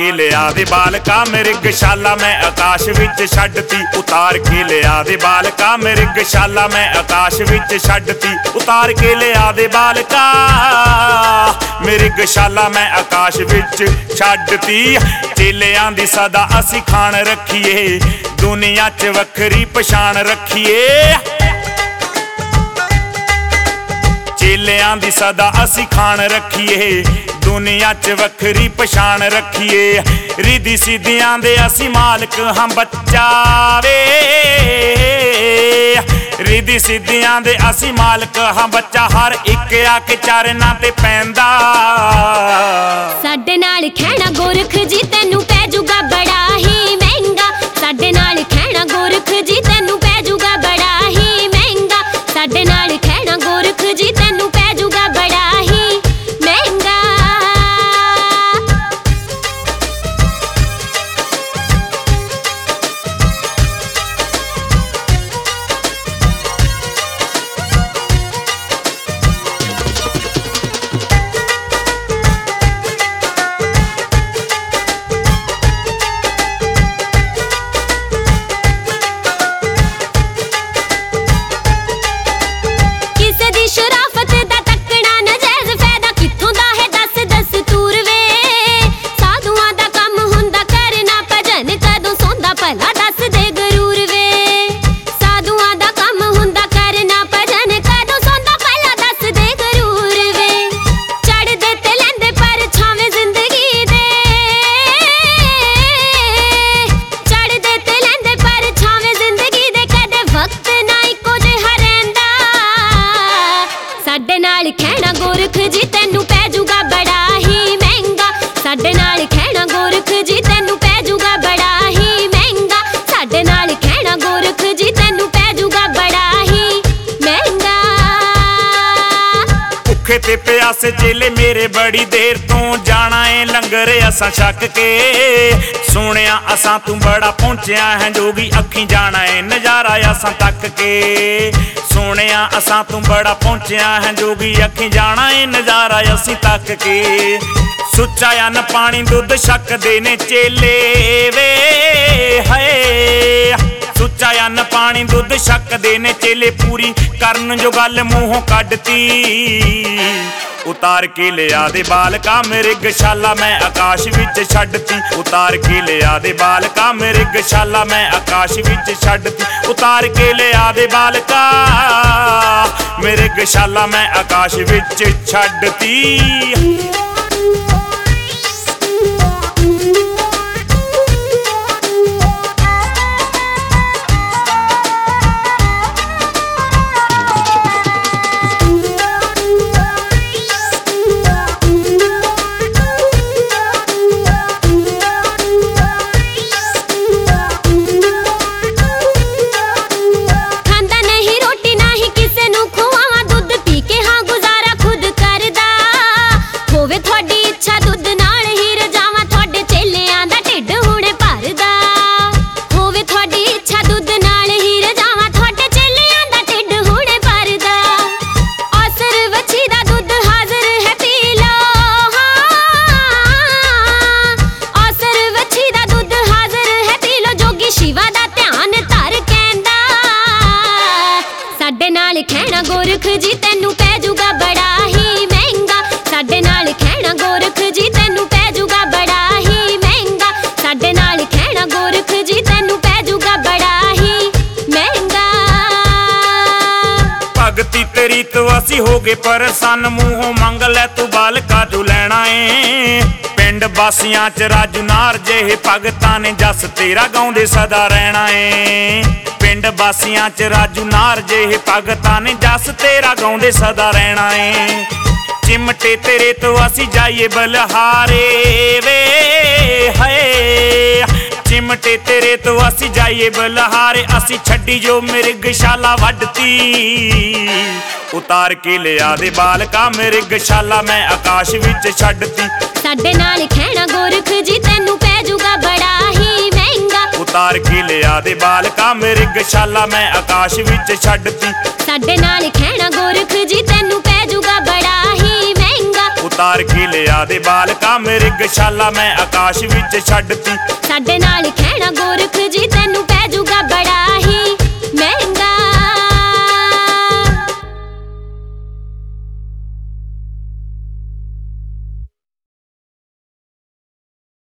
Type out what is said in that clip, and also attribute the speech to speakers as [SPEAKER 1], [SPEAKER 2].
[SPEAKER 1] के लिया दे बालका मृगशाला मैं आकाश विच छड्डती उतार के लिया दे बालका मृगशाला मैं आकाश विच छड्डती उतार के लिया दे बालका मृगशाला मैं आकाश विच छड्डती चेलियां दी सदा असी खान रखिए दुनिया च वखरी पछाण रखिए चेलियां दी सदा असी खान रखिए दुनिया च वखरी पछाण रखिए रिधी सीधियां दे असी मालक हां बच्चा वे रिधी सीधियां दे असी मालक हां बच्चा हर एक आके चरनां ते पैंदा
[SPEAKER 2] साडे नाल खैना गोरख जी तैनू पै जूगा बड़ा ही महंगा साडे नाल खैना गोरख जी तैनू पै जूगा बड़ा ही महंगा साडे नाल खैना गोरख जी तैनू पै जूगा बड़ा ही महंगा खैना गोरख जी तैनू पै जूगा बड़ा ही महंगा साडे नाल खैना गोरख जी तैनू पै जूगा बड़ा ही महंगा साडे नाल खैना गोरख जी तैनू पै जूगा बड़ा ही महंगा
[SPEAKER 1] भुखे ते प्यासे चेले मेरे बड़ी देर तो जाना है लंगर असां छक के सुनिया असां तू बड़ा पहुंचिया है जोगी अखी जाना है नजारा असां तक के सुनिया असां तू बड़ा पहुंचिया है जोगी अखी जाना है नजारा असी तक के सुच्चा अन्न पानी दुध छकदे ने चेले वे है सुच्चा अन्न पानी दुध छकदे ने चेले पूरी करन जो गल मूहों कड्डती उतार के लिया दे बालका मृगशाला मैं आकाश विच छड्डती उतार के लिया दे बालका मृगशाला मैं आकाश विच छड्डती उतार के लिया दे बालका मृगशाला मैं आकाश विच छड्डती।
[SPEAKER 2] खैना गोरख जी तैनू पै जूगा बड़ा ही महंगा साडे नाल खैना गोरख जी तैनू पै जूगा बड़ा ही महंगा साडे नाल खैना गोरख जी तैनू पै जूगा बड़ा ही महंगा
[SPEAKER 1] भगती तेरी तो असी हो गए परेशान मूहों मंग लै तू बालका जो लैना है पिंड बासियां च राजू नार जेहे भगतां ने जस तेरा गाउंदे सदा रहना है पिंड बासियां च राजू नार जेहे भगतां ने जस तेरा गाउंदे सदा रहना है चिमटे तेरे तो असी जाइए बलहारे वे है चिमटे तेरे तो असी जाइए बलहारे असी छड्डी जो मृगशाला वड्डती उतार के लिया दे बालका मृगशाला मैं आकाश विच छड्डती
[SPEAKER 2] साडे नाल खैना गोरख जी तैनू पै जूगा बड़ा ही महंगा
[SPEAKER 1] उतार के लिया दे बालका मृगशाला मैं आकाश विच छड्डती
[SPEAKER 2] साडे नाल खैना गोरख जी तैनू पै जूगा बड़ा ही महंगा
[SPEAKER 1] ਤਾਰ ਕੇ ਲਿਆ ਦੇ ਬਾਲਕਾ ਮੇਰੀ ਗਸ਼ਾਲਾ ਮੈਂ ਆਕਾਸ਼ ਵਿੱਚ ਛੱਡਤੀ।
[SPEAKER 2] ਸਾਡੇ ਨਾਲ